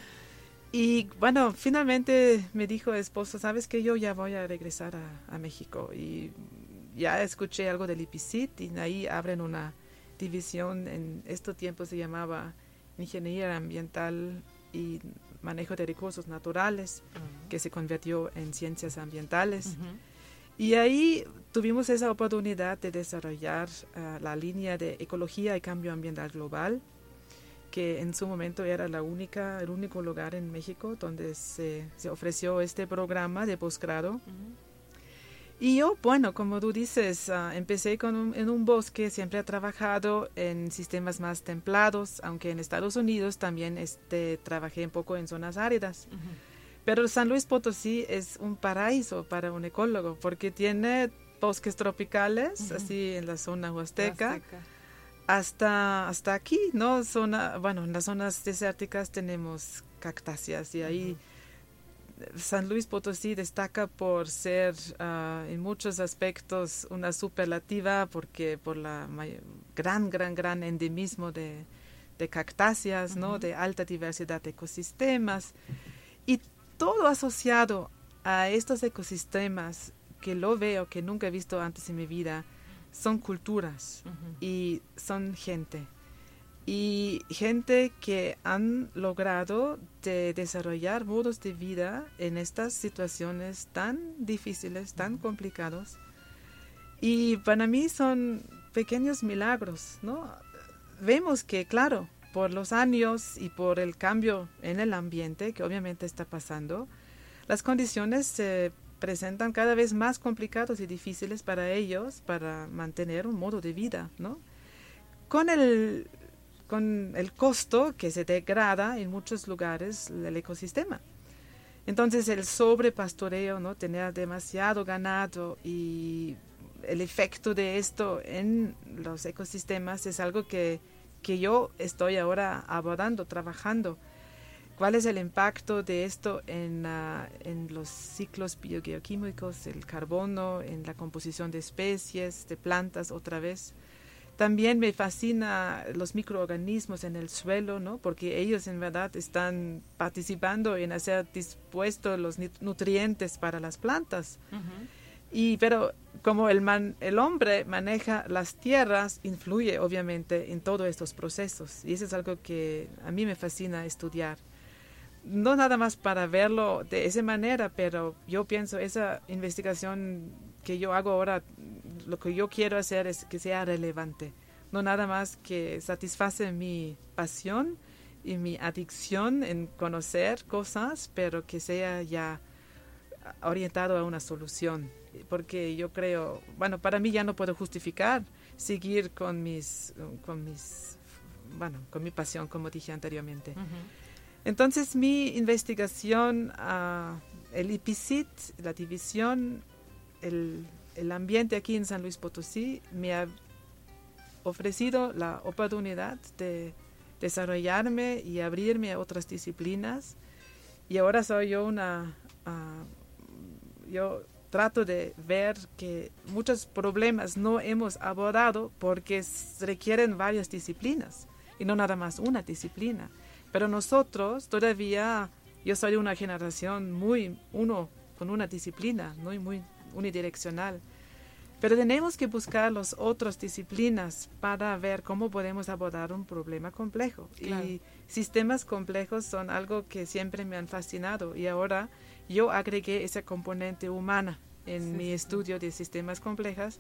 Y bueno, finalmente me dijo el esposo, ¿sabes qué? Yo ya voy a regresar a, a México. Y ya escuché algo del I P C I T y ahí abren una división, en estos tiempos se llamaba Ingeniería Ambiental y Manejo de Recursos Naturales, uh-huh. que se convirtió en Ciencias Ambientales. Uh-huh. Y ahí tuvimos esa oportunidad de desarrollar uh, la línea de Ecología y Cambio Ambiental Global, que en su momento era la única, el único lugar en México donde se, se ofreció este programa de posgrado. Uh-huh. Y yo, bueno, como tú dices, uh, empecé con un, en un bosque, siempre he trabajado en sistemas más templados, aunque en Estados Unidos también este, trabajé un poco en zonas áridas. Uh-huh. Pero San Luis Potosí es un paraíso para un ecólogo, porque tiene bosques tropicales, uh-huh. así en la zona huasteca, Huasteca. hasta hasta aquí, ¿no? Zona, bueno, en las zonas desérticas tenemos cactáceas y ahí uh-huh. San Luis Potosí destaca por ser uh, en muchos aspectos una superlativa porque por la may- gran, gran, gran endemismo de, de cactáceas, uh-huh. ¿no? De alta diversidad de ecosistemas y todo asociado a estos ecosistemas que lo veo, que nunca he visto antes en mi vida, son culturas uh-huh. y son gente. Y gente que han logrado de desarrollar modos de vida en estas situaciones tan difíciles, tan complicados. Y para mí son pequeños milagros, ¿no? Vemos que, claro, por los años y por el cambio en el ambiente, que obviamente está pasando, las condiciones se presentan cada vez más complicadas y difíciles para ellos para mantener un modo de vida, ¿no? Con el, con el costo que se degrada en muchos lugares el ecosistema. Entonces el sobrepastoreo, ¿no? Tener demasiado ganado y el efecto de esto en los ecosistemas es algo que, que yo estoy ahora abordando, trabajando. ¿Cuál es el impacto de esto en, uh, en los ciclos biogeoquímicos, el carbono, en la composición de especies, de plantas otra vez? También me fascina los microorganismos en el suelo, ¿no? Porque ellos en verdad están participando en hacer dispuestos los nutrientes para las plantas. Uh-huh. Y, pero como el, man, el hombre maneja las tierras, influye obviamente en todos estos procesos. Y eso es algo que a mí me fascina estudiar. No nada más para verlo de esa manera, pero yo pienso esa investigación que yo hago ahora, lo que yo quiero hacer es que sea relevante. No nada más que satisface mi pasión y mi adicción en conocer cosas, pero que sea ya orientado a una solución. Porque yo creo, bueno, para mí ya no puedo justificar seguir con mis, con mis, bueno, con mi pasión, como dije anteriormente. Uh-huh. Entonces mi investigación, uh, el I P C I T, la división, el, el ambiente aquí en San Luis Potosí, me ha ofrecido la oportunidad de desarrollarme y abrirme a otras disciplinas. Y ahora soy yo una, uh, yo trato de ver que muchos problemas no hemos abordado porque requieren varias disciplinas y no nada más una disciplina. Pero nosotros todavía, yo soy de una generación muy, uno con una disciplina, muy, muy unidireccional. Pero tenemos que buscar las otras disciplinas para ver cómo podemos abordar un problema complejo. Claro. Y sistemas complejos son algo que siempre me han fascinado. Y ahora yo agregué esa componente humana en sí, mi sí. estudio de sistemas complejos.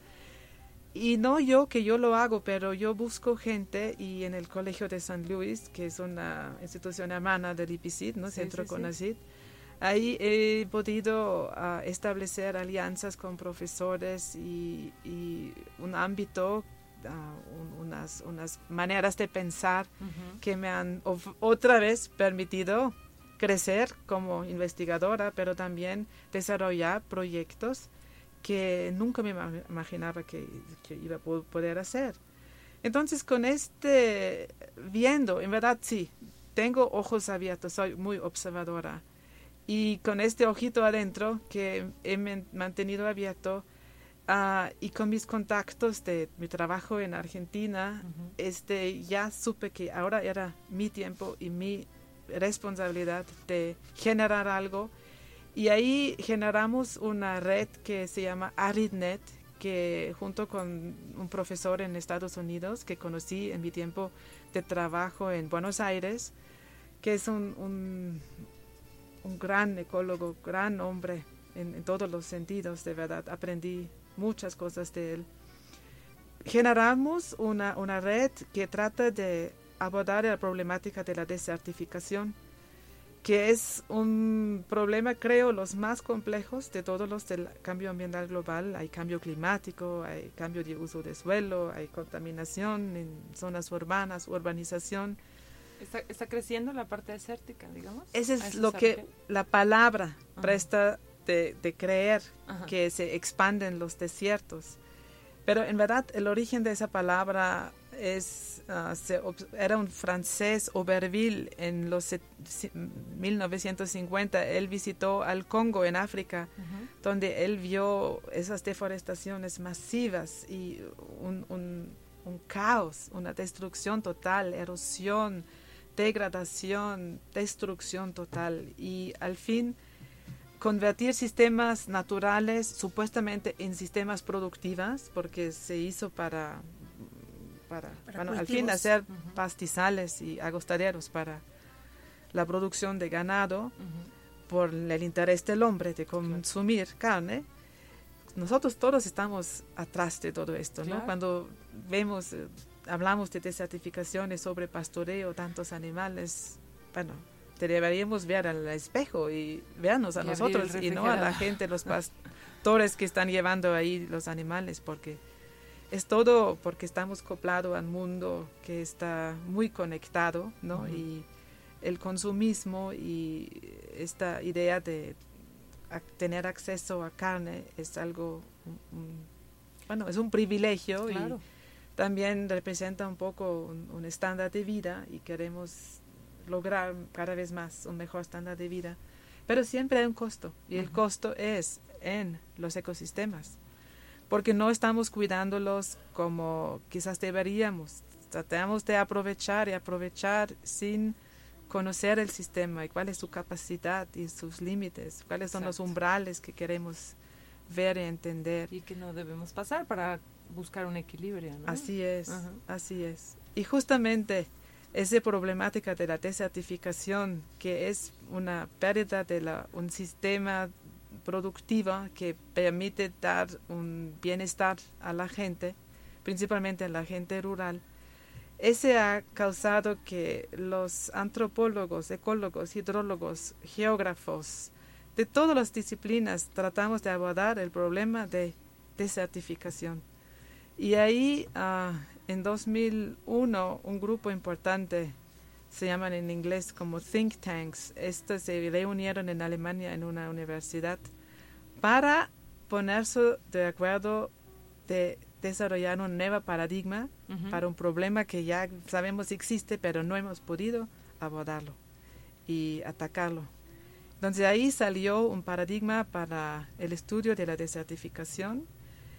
Y no yo que yo lo hago, pero yo busco gente y en el Colegio de San Luis, que es una institución hermana del I P C I T, ¿no? Sí, Centro sí, CONACYT, sí. Ahí he podido uh, establecer alianzas con profesores y, y un ámbito, uh, un, unas, unas maneras de pensar uh-huh. que me han of- otra vez permitido crecer como investigadora, pero también desarrollar proyectos que nunca me imaginaba que, que iba a poder hacer. Entonces, con este, viendo, en verdad sí, tengo ojos abiertos, soy muy observadora. Y con este ojito adentro que he mantenido abierto uh, y con mis contactos de mi trabajo en Argentina, uh-huh. este, ya supe que ahora era mi tiempo y mi responsabilidad de generar algo. Y ahí generamos una red que se llama ARIDNet, que junto con un profesor en Estados Unidos que conocí en mi tiempo de trabajo en Buenos Aires, que es un, un, un gran ecólogo, gran hombre en, en todos los sentidos, de verdad. Aprendí muchas cosas de él. Generamos una, una red que trata de abordar la problemática de la desertificación, que es un problema, creo, los más complejos de todos los del cambio ambiental global. Hay cambio climático, hay cambio de uso de suelo, hay contaminación en zonas urbanas, urbanización. ¿Está, está creciendo la parte desértica, digamos? Ese es lo que la palabra uh-huh. presta de, de creer Ajá. que se expanden los desiertos. Pero en verdad el origen de esa palabra es uh, se, era un francés, Auberville, en los mil novecientos cincuenta. Él visitó al Congo en África, uh-huh. donde él vio esas deforestaciones masivas y un, un, un caos, una destrucción total, erosión, degradación, destrucción total. Y al fin convertir sistemas naturales supuestamente en sistemas productivos, porque se hizo para, para, para bueno, al fin hacer uh-huh. pastizales y agostaderos para la producción de ganado, uh-huh. por el interés del hombre de consumir claro. carne. Nosotros todos estamos atrás de todo esto, claro. ¿no? Cuando vemos, eh, hablamos de desertificaciones, sobre pastoreo, tantos animales, bueno, deberíamos ver al espejo y vernos a y nosotros y no a la gente, los pastores que están llevando ahí los animales, porque es todo porque estamos acoplados al mundo que está muy conectado, ¿no? Uh-huh. Y el consumismo y esta idea de a tener acceso a carne es algo, un, un, bueno, es un privilegio claro. y también representa un poco un, un estándar de vida y queremos lograr cada vez más un mejor estándar de vida, pero siempre hay un costo y uh-huh. el costo es en los ecosistemas, porque no estamos cuidándolos como quizás deberíamos. Tratamos de aprovechar y aprovechar sin conocer el sistema y cuál es su capacidad y sus límites, cuáles son Exacto. los umbrales que queremos ver y entender. Y que no debemos pasar para buscar un equilibrio, ¿no? Así es, uh-huh. así es. Y justamente esa problemática de la desertificación, que es una pérdida de la, un sistema productivo que permite dar un bienestar a la gente, principalmente a la gente rural, ese ha causado que los antropólogos, ecólogos, hidrólogos, geógrafos, de todas las disciplinas, tratamos de abordar el problema de desertificación. Y ahí, uh, en dos mil uno, un grupo importante, se llaman en inglés como think tanks, estos se reunieron en Alemania en una universidad para ponerse de acuerdo de desarrollar un nuevo paradigma uh-huh. para un problema que ya sabemos existe, pero no hemos podido abordarlo y atacarlo. Entonces ahí salió un paradigma para el estudio de la desertificación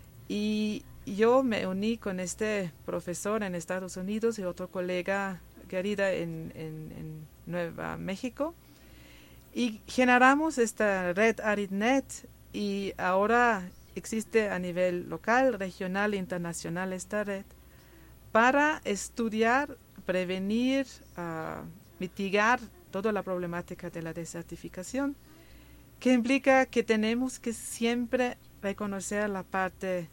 y yo me uní con este profesor en Estados Unidos y otro colega querida en, en, en Nueva México y generamos esta red ARIDNet y ahora existe a nivel local, regional e internacional esta red para estudiar, prevenir, uh, mitigar toda la problemática de la desertificación, que implica que tenemos que siempre reconocer la parte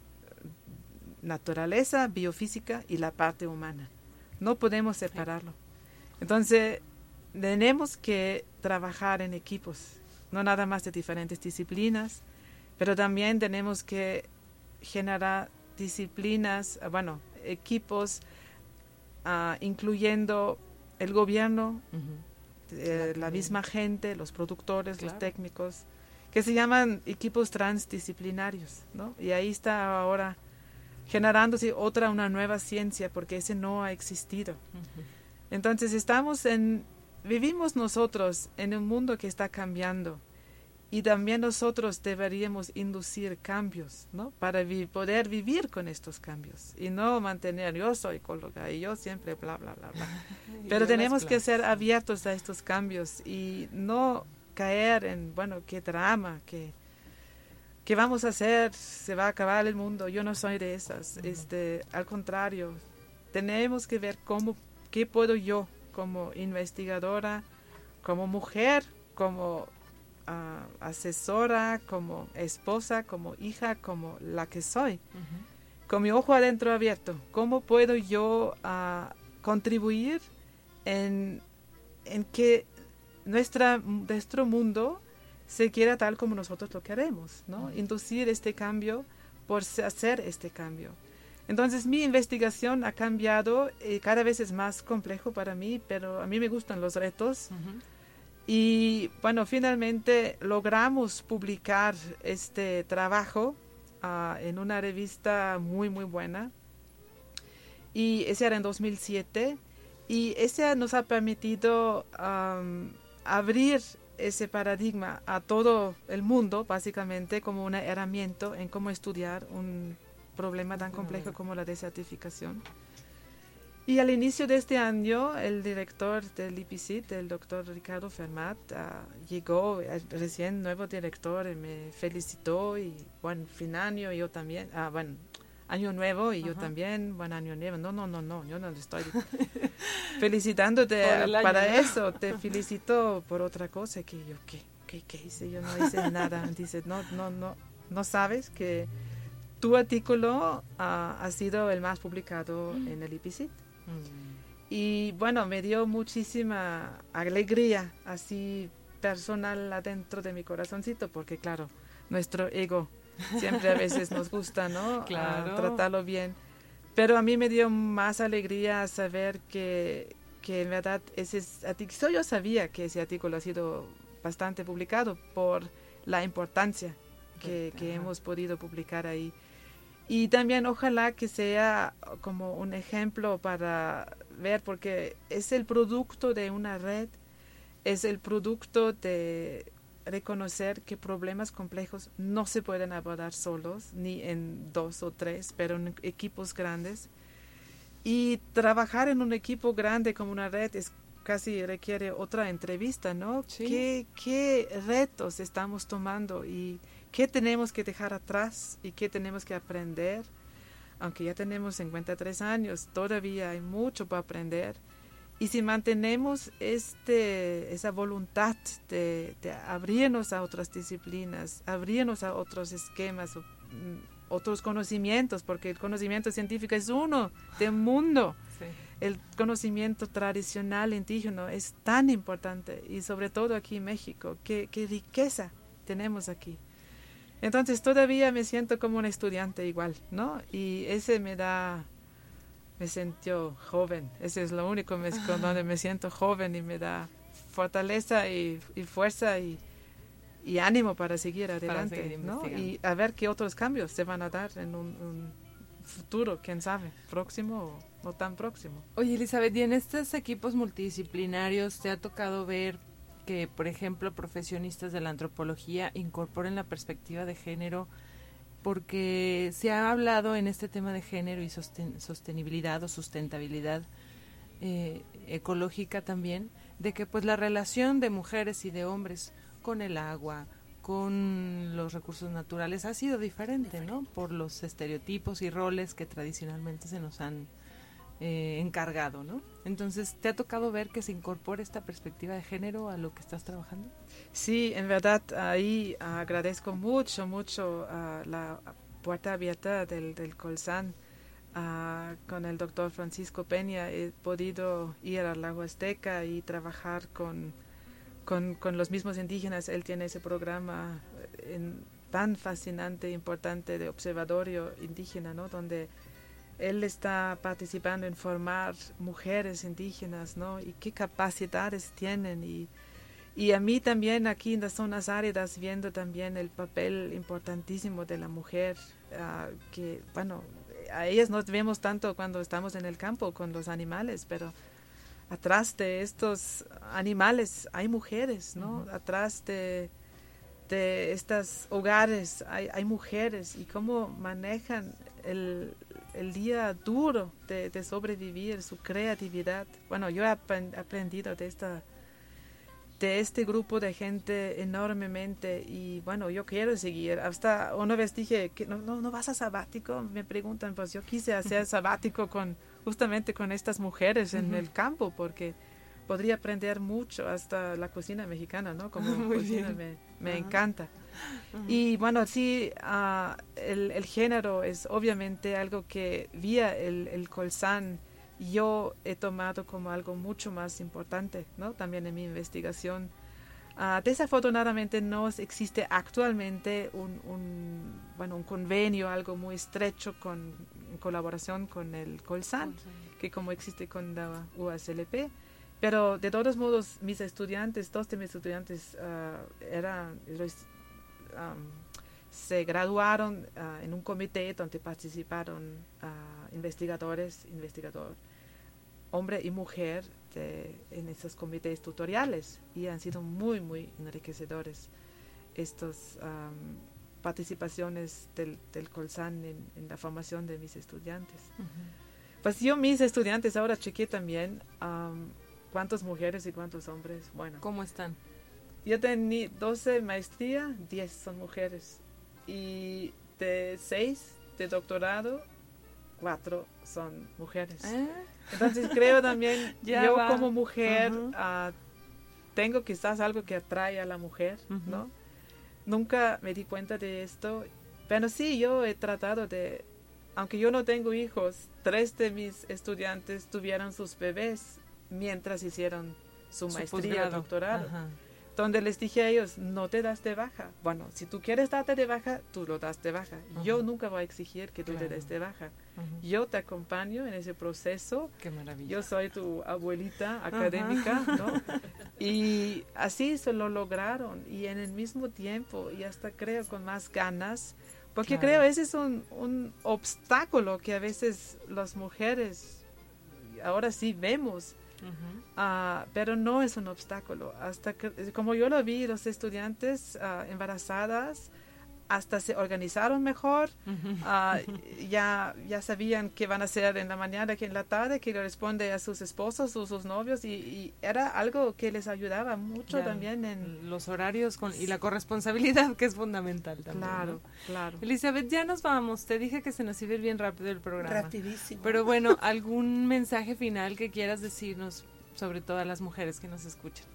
naturaleza, biofísica y la parte humana. No podemos separarlo. Entonces, tenemos que trabajar en equipos, no nada más de diferentes disciplinas, pero también tenemos que generar disciplinas, bueno, equipos, uh, incluyendo el gobierno, uh-huh. eh, la misma gente, los productores, claro. los técnicos, que se llaman equipos transdisciplinarios, ¿no? Y ahí está ahora generándose otra, una nueva ciencia, porque ese no ha existido. Uh-huh. Entonces estamos en, vivimos nosotros en un mundo que está cambiando. Y también nosotros deberíamos inducir cambios, ¿no? Para vi- poder vivir con estos cambios y no mantener, yo soy ecóloga y yo siempre bla, bla, bla, bla. Pero tenemos que ser abiertos a estos cambios y no caer en, bueno, qué drama, qué, qué vamos a hacer, se va a acabar el mundo. Yo no soy de esas. Uh-huh. Este, al contrario, tenemos que ver cómo, qué puedo yo como investigadora, como mujer, como Uh, asesora, como esposa, como hija, como la que soy, uh-huh. con mi ojo adentro abierto, ¿cómo puedo yo uh, contribuir en, en que nuestra, nuestro mundo se quiera tal como nosotros lo queremos, ¿no? Uh-huh. Inducir este cambio por hacer este cambio. Entonces mi investigación ha cambiado y cada vez es más complejo para mí, pero a mí me gustan los retos. Uh-huh. Y bueno, finalmente logramos publicar este trabajo uh, en una revista muy, muy buena. Y ese era en dos mil siete. Y ese nos ha permitido um, abrir ese paradigma a todo el mundo, básicamente, como una herramienta en cómo estudiar un problema tan complejo como la desertificación. Y al inicio de este año, el director del I P C I T, el doctor Ricardo Fermat, uh, llegó, uh, recién nuevo director, y me felicitó, y buen fin año, y yo también, uh, bueno, año nuevo, y Ajá. yo también, buen año nuevo. No, no, no, no, yo no le estoy felicitándote para año, eso, ¿no? Te felicito por otra cosa, que yo, ¿qué, qué, qué hice? Yo no hice nada. Dice, no, no, no, no sabes que tu artículo uh, ha sido el más publicado mm. en el I P C I T. Mm. Y bueno, me dio muchísima alegría, así personal adentro de mi corazoncito, porque claro, nuestro ego siempre a veces nos gusta, ¿no? Claro. Uh, tratarlo bien. Pero a mí me dio más alegría saber que, que en verdad ese artículo, yo sabía que ese artículo ha sido bastante publicado por la importancia que, que hemos podido publicar ahí. Y también ojalá que sea como un ejemplo para ver, porque es el producto de una red, es el producto de reconocer que problemas complejos no se pueden abordar solos, ni en dos o tres, pero en equipos grandes. Y trabajar en un equipo grande como una red es casi requiere otra entrevista, ¿no? Sí. ¿Qué, qué retos estamos tomando y qué tenemos que dejar atrás y qué tenemos que aprender? Aunque ya tenemos cincuenta y tres años, todavía hay mucho para aprender. Y si mantenemos este, esa voluntad de, de abrirnos a otras disciplinas, abrirnos a otros esquemas, o, mm, otros conocimientos, porque el conocimiento científico es uno del mundo. Sí. El conocimiento tradicional indígena es tan importante, y sobre todo aquí en México, qué, qué riqueza tenemos aquí. Entonces todavía me siento como un estudiante igual, ¿no? Y ese me da, me siento joven, ese es lo único me, con donde me siento joven, y me da fortaleza y, y fuerza y, y ánimo para seguir adelante, para seguir ¿no? Y a ver qué otros cambios se van a dar en un, un futuro, quién sabe, próximo o no tan próximo. Oye, Elizabeth, y en estos equipos multidisciplinarios, ¿te ha tocado ver que, por ejemplo, profesionistas de la antropología incorporen la perspectiva de género? Porque se ha hablado en este tema de género y sosten- sostenibilidad o sustentabilidad eh, ecológica también, de que pues la relación de mujeres y de hombres con el agua, con los recursos naturales ha sido diferente, ¿no? Por los estereotipos y roles que tradicionalmente se nos han eh, encargado, ¿no? Entonces, ¿te ha tocado ver que se incorpore esta perspectiva de género a lo que estás trabajando? Sí, en verdad, ahí uh, agradezco mucho, mucho uh, la puerta abierta del, del Colsan. Uh, con el doctor Francisco Peña he podido ir al lago Azteca y trabajar con, con, con los mismos indígenas. Él tiene ese programa en, tan fascinante e importante de observatorio indígena, ¿no? Donde él está participando en formar mujeres indígenas, ¿no? Y qué capacidades tienen. Y, y a mí también aquí en las zonas áridas, viendo también el papel importantísimo de la mujer, uh, que, bueno, a ellas no vemos tanto cuando estamos en el campo con los animales, pero atrás de estos animales hay mujeres, ¿no? Uh-huh. Atrás de, de estos hogares hay, hay mujeres, y cómo manejan el, el día duro de, de sobrevivir, su creatividad. Bueno, yo he aprendido de esta de este grupo de gente enormemente, y bueno, yo quiero seguir. Hasta una vez dije que no, no, no vas a sabático, me preguntan, pues yo quise hacer sabático con justamente con estas mujeres en uh-huh. el campo, porque podría aprender mucho, hasta la cocina mexicana, ¿no? Como Muy cocina bien. me, me uh-huh. encanta. Uh-huh. Y bueno, sí, uh, el, el género es obviamente algo que vía el, el Colsan yo he tomado como algo mucho más importante, ¿no? También en mi investigación. Uh, desafortunadamente no existe actualmente un, un, bueno, un convenio, algo muy estrecho con, en colaboración con el Colsan, Colsan, que como existe con la U A S L P, pero de todos modos, mis estudiantes, dos de mis estudiantes uh, eran, um, se graduaron uh, en un comité donde participaron uh, investigadores, investigador, hombre y mujer, de, en esos comités tutoriales, y han sido muy, muy enriquecedores estas um, participaciones del, del Colsan en, en la formación de mis estudiantes. Uh-huh. Pues yo, mis estudiantes, ahora chequeé también um, cuántas mujeres y cuántos hombres. Bueno, ¿cómo están? Yo tenía doce maestría, diez son mujeres, y de seis de doctorado, cuatro son mujeres. ¿Eh? Entonces creo también, yo va. como mujer, uh-huh. uh, tengo quizás algo que atrae a la mujer, uh-huh. ¿no? Nunca me di cuenta de esto, pero sí, yo he tratado de, aunque yo no tengo hijos, tres de mis estudiantes tuvieron sus bebés mientras hicieron su, su maestría, doctorado. Ajá. Donde les dije a ellos, no te das de baja. Bueno, si tú quieres darte de baja, tú lo das de baja. Uh-huh. Yo nunca voy a exigir que tú claro. te des de baja. Uh-huh. Yo te acompaño en ese proceso. Qué maravilla. Yo soy tu abuelita académica, uh-huh. ¿no? Y así se lo lograron. Y en el mismo tiempo, y hasta creo con más ganas, porque claro. creo ese es un, un obstáculo que a veces las mujeres ahora sí vemos. Uh-huh. Uh, pero no es un obstáculo. Hasta que, como yo lo vi, los estudiantes uh, embarazadas hasta se organizaron mejor, uh-huh. uh, ya, ya sabían qué van a hacer en la mañana, que en la tarde, que le responde a sus esposos o sus novios, y, y era algo que les ayudaba mucho ya, también en los horarios con, y la corresponsabilidad, que es fundamental también. Claro, ¿no? claro. Elizabeth, ya nos vamos. Te dije que se nos iba a ir bien rápido el programa. Rapidísimo. Pero bueno, ¿algún mensaje final que quieras decirnos sobre todas las mujeres que nos escuchan?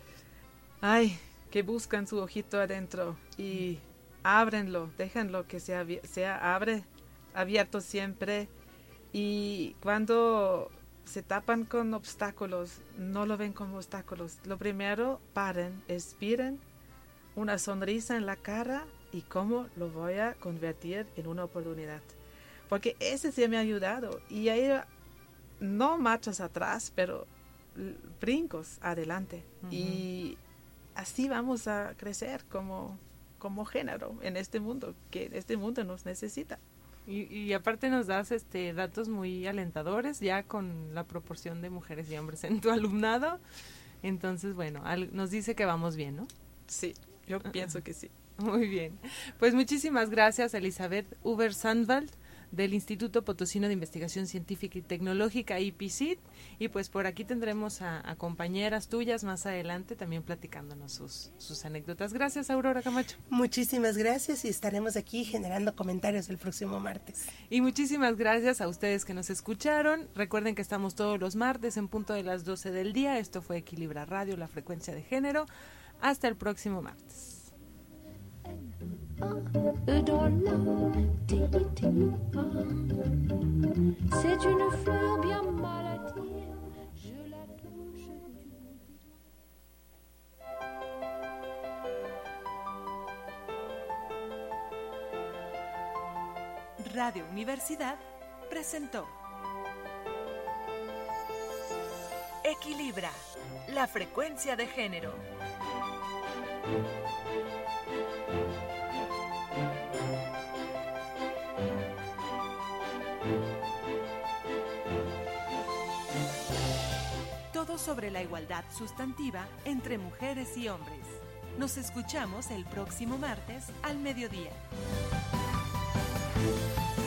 Ay, que buscan su ojito adentro y ábrenlo, déjenlo que sea, sea abre, abierto siempre, y cuando se tapan con obstáculos, no lo ven como obstáculos. Lo primero, paren, expiren, una sonrisa en la cara, y cómo lo voy a convertir en una oportunidad. Porque ese sí me ha ayudado, y ahí no marchas atrás, pero brincos adelante. Uh-huh. Y así vamos a crecer como como género en este mundo, que este mundo nos necesita. Y, y aparte nos das este datos muy alentadores, ya con la proporción de mujeres y hombres en tu alumnado. Entonces, bueno, al, nos dice que vamos bien, ¿no? Sí, yo uh-huh. pienso que sí. Muy bien. Pues muchísimas gracias, Elizabeth Huber-Sandwald, del Instituto Potosino de Investigación Científica y Tecnológica, I P C I T, y pues por aquí tendremos a, a compañeras tuyas más adelante también platicándonos sus, sus anécdotas. Gracias, Aurora Camacho. Muchísimas gracias, y estaremos aquí generando comentarios el próximo martes. Y muchísimas gracias a ustedes que nos escucharon. Recuerden que estamos todos los martes en punto de las doce del día. Esto fue Equilibra Radio, la frecuencia de género. Hasta el próximo martes. C'est une fleur bien maladie, je la touche du... Radio Universidad presentó Equilibra, la frecuencia de género. Todo sobre la igualdad sustantiva entre mujeres y hombres. Nos escuchamos el próximo martes al mediodía.